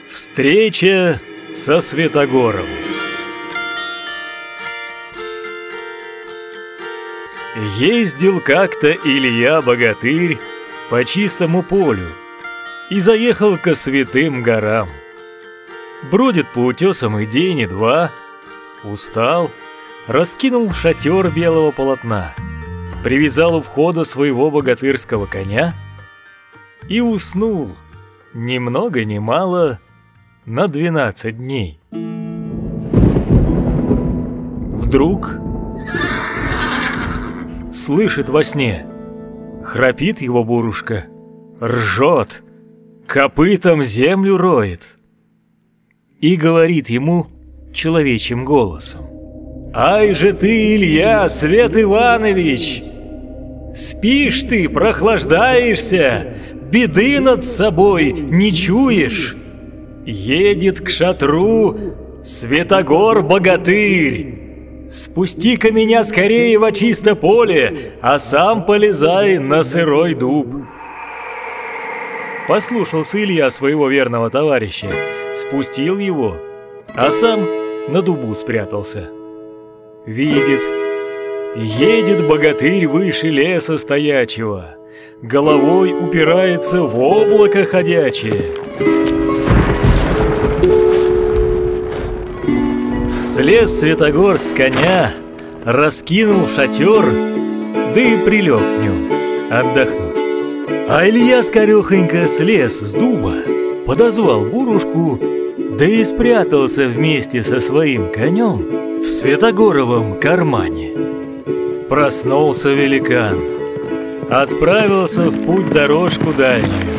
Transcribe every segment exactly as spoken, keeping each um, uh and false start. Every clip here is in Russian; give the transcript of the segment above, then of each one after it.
Встреча со Святогором. Ездил как-то Илья-богатырь по чистому полю и заехал ко святым горам. Бродит по утесам и день, и два. Устал, раскинул шатер белого полотна, привязал у входа своего богатырского коня и уснул ни много ни мало на двенадцать дней. Вдруг слышит во сне: храпит его бурушка, ржет, копытом землю роет, и говорит ему человечьим голосом: «Ай же ты, Илья, Свет Иванович! Спишь ты, прохлаждаешься, беды над собой не чуешь? Едет к шатру Святогор-богатырь! Спусти-ка меня скорее во чисто поле, а сам полезай на сырой дуб». Послушался Илья своего верного товарища, спустил его, а сам на дубу спрятался. Видит, едет богатырь выше леса стоячего, головой упирается в облако ходячее. Слез Святогор с коня, раскинул шатер, да и прилег в нем отдохнуть. А Илья скорехонько слез с дуба, подозвал бурушку, да и спрятался вместе со своим конем в Святогоровом кармане. Проснулся великан, отправился в путь дорожку дальнюю.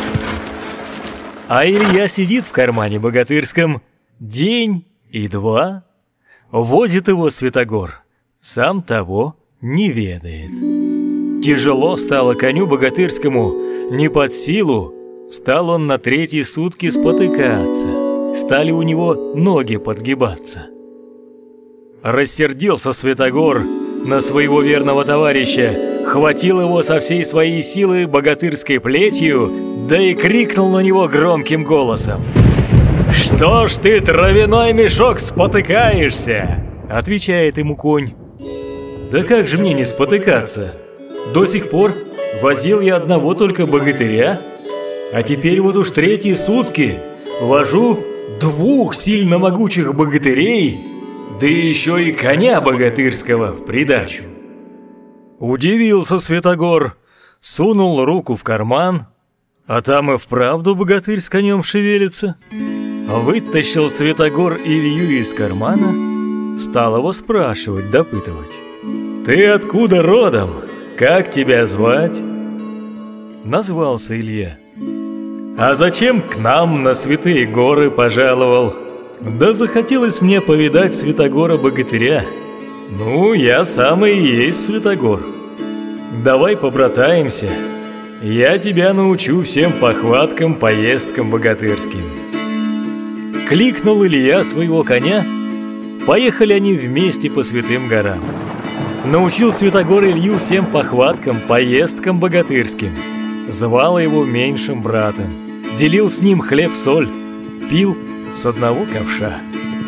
А Илья сидит в кармане богатырском день и два. Возит его Святогор, сам того не ведает. Тяжело стало коню богатырскому, не под силу. Стал он на третьи сутки спотыкаться, стали у него ноги подгибаться. Рассердился Святогор на своего верного товарища, хватил его со всей своей силы богатырской плетью, да и крикнул на него громким голосом: «Что ж ты, травяной мешок, спотыкаешься?» Отвечает ему конь: «Да как же мне не спотыкаться? До сих пор возил я одного только богатыря, а теперь вот уж третьи сутки вожу двух сильно могучих богатырей, да еще и коня богатырского в придачу». Удивился Святогор, сунул руку в карман, а там и вправду богатырь с конем шевелится. Вытащил Святогор Илью из кармана, стал его спрашивать, допытывать: «Ты откуда родом? Как тебя звать?» Назвался Илья. «А зачем к нам на святые горы пожаловал?» «Да захотелось мне повидать Святогора-богатыря. Ну, я самый и есть Святогор. Давай побратаемся, я тебя научу всем похваткам, поездкам богатырским». Кликнул Илья своего коня, поехали они вместе по святым горам. Научил Святогор Илью всем похваткам, поездкам богатырским. Звал его меньшим братом, делил с ним хлеб-соль, пил с одного ковша.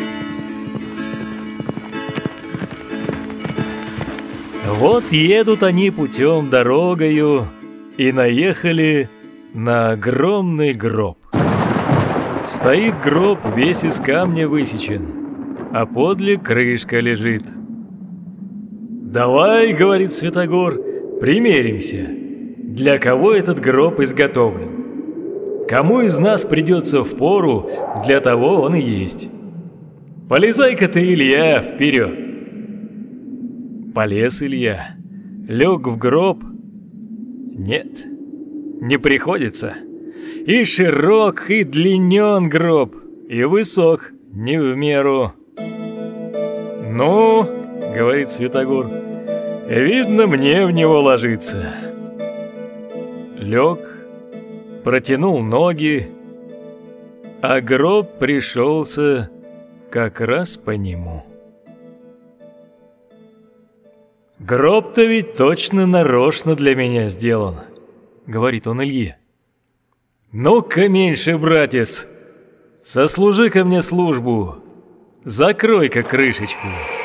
Вот едут они путем дорогою и наехали на огромный гроб. Стоит гроб весь из камня высечен, а подле крышка лежит. «Давай, — говорит Святогор, — примеримся, для кого этот гроб изготовлен. Кому из нас придется впору, для того он и есть. Полезай-ка ты, Илья, вперед!» Полез Илья, лег в гроб. Нет, не приходится. И широк, и длинен гроб, и высок не в меру. «Ну, — говорит Святогор, — видно, мне в него ложиться». Лег, протянул ноги, а гроб пришелся как раз по нему. «Гроб-то ведь точно нарочно для меня сделан», — говорит он Илье. «Ну-ка, меньше, братец, сослужи-ка мне службу, закрой-ка крышечку.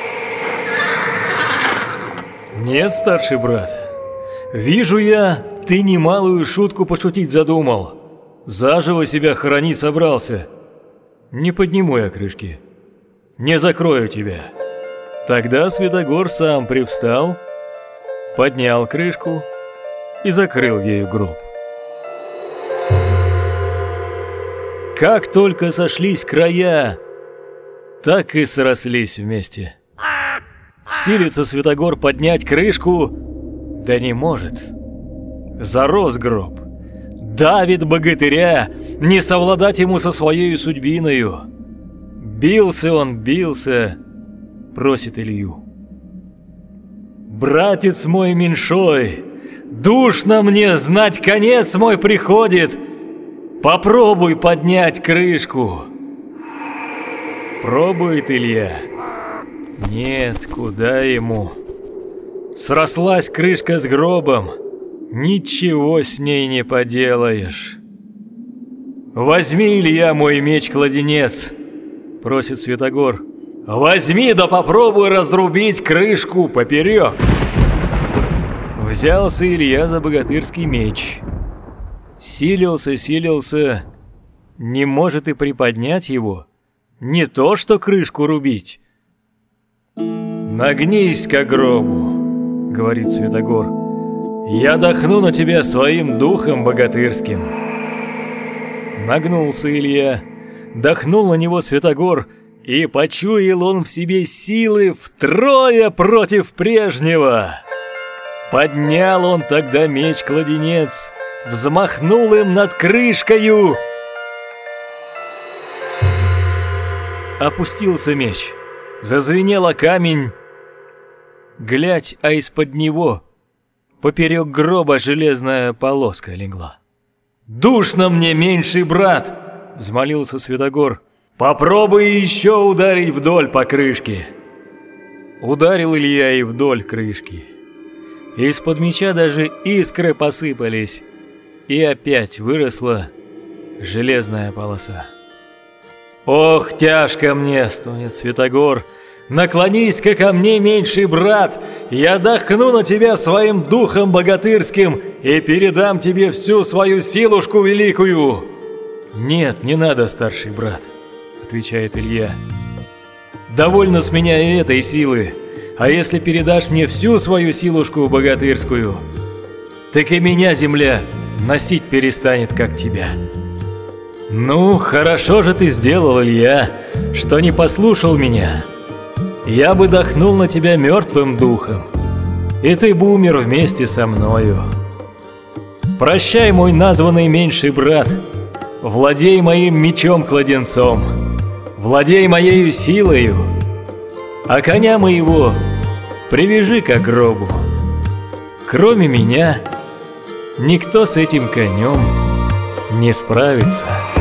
Нет, старший брат, вижу я, ты немалую шутку пошутить задумал. Заживо себя хоронить собрался. Не подниму я крышки, не закрою тебя. Тогда Святогор сам привстал, поднял крышку и закрыл ею гроб. Как только сошлись края, так и срослись вместе. Силится Святогор поднять крышку, да не может. Зарос гроб. Давит богатыря, не совладать ему со своей судьбиною. Бился он, бился, просит Илью: «Братец мой меньшой, душно мне, знать конец мой приходит. Попробуй поднять крышку». Пробует Илья. Нет, куда ему. Срослась крышка с гробом, ничего с ней не поделаешь. «Возьми, Илья, мой меч-кладенец», — просит Святогор. «Возьми, да попробуй разрубить крышку поперек». Взялся Илья за богатырский меч. Силился, силился, не может и приподнять его, не то что крышку рубить. «Нагнись к гробу», — говорит Святогор, — «я дохну на тебя своим духом богатырским». Нагнулся Илья, дохнул на него Святогор, и почуял он в себе силы втрое против прежнего. Поднял он тогда меч-кладенец, взмахнул им над крышкою. Опустился меч, зазвенел камень. Глядь, а из-под него поперек гроба железная полоска легла. «Душно мне, меньший брат!» — взмолился Святогор. «Попробуй еще ударить вдоль по крышке». Ударил Илья и вдоль крышки. Из-под меча даже искры посыпались, и опять выросла железная полоса. «Ох, тяжко мне!» — стонет Святогор. «Наклонись-ка ко мне, меньший брат, я дохну на тебя своим духом богатырским и передам тебе всю свою силушку великую». «Нет, не надо, старший брат», — отвечает Илья. «Довольно с меня и этой силы, а если передашь мне всю свою силушку богатырскую, так и меня земля носить перестанет, как тебя». «Ну, хорошо же ты сделал, Илья, что не послушал меня. Я бы дохнул на тебя мертвым духом, и ты бы умер вместе со мною. Прощай, мой названный меньший брат, владей моим мечом-кладенцом, владей моею силою, а коня моего привяжи к гробу. Кроме меня никто с этим конем не справится».